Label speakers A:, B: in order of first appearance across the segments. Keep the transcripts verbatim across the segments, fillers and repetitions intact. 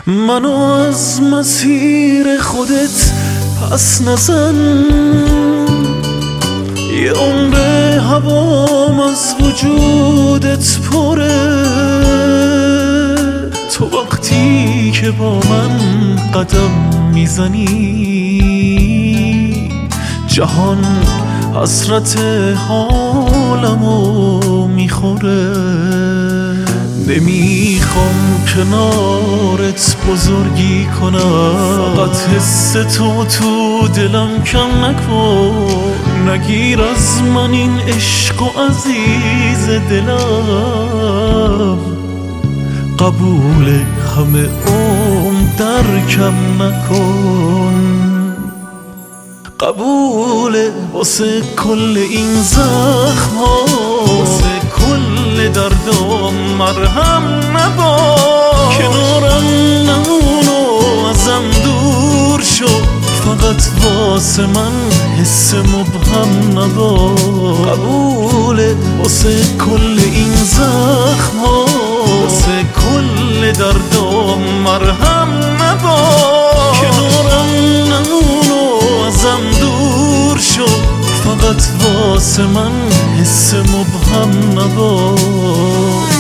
A: منو از مسیر خودت پس نزن، یه عمر هوام از وجودت پره. تو وقتی که با من قدم میزنی جهان حسرت حالمو میخوره. نمیخوام کنارت بزرگی کنم، فقط حس تو تو دلم کم نکن. نگیر از من این عشق و عزیز دلم، قبول همه عمر درکم نکن. قبوله واسه کل این زخم ها، واسه کل دردام مرهم نباش. کنارم نمونو ازم دور شو، فقط واسه من حس مبهم نباش. قبوله واسه کل این زخم ها، واسه کل دردام مرهم نباش. کنارم نمونو ازم دور شو، فقط واسه من حس مبهم نباش.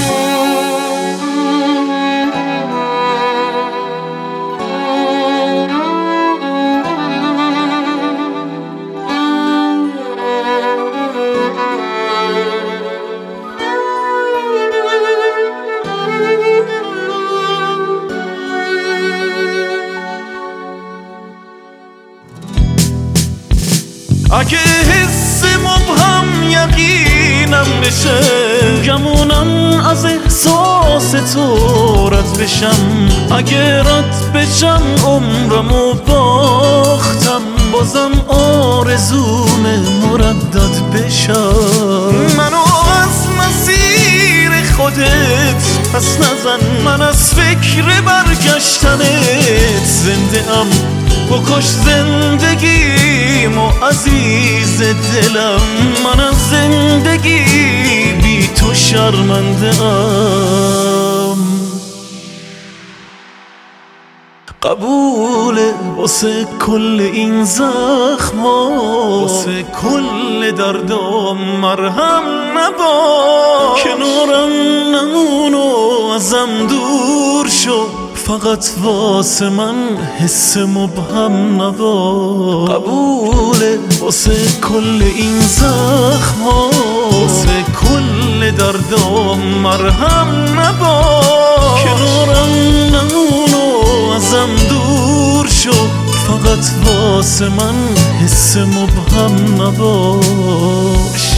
A: اگه حس مبهم یقینم بشه، گمونم از احساس تو رد بشم. اگه رد بشم عمرمو باختم، بازم آرزوم مردد بشم. منو از مسیر خودت پس نزن، من از فکر برگشتنت زنده ام. بکش زندگیم و عزیز دلم، من از زندگی بی تو شرمنده ام. قبوله واسه کل این زخم ها، واسه کل دردام مرهم نباش. کنارم نمونو ازم دور شو، فقط واسه من حس مبهم نباش. قبوله واسه کل این زخم ها، واسه کل دردام مرهم نباش. کنارم نمونو ازم دور شو، فقط واسه من حس مبهم نباش.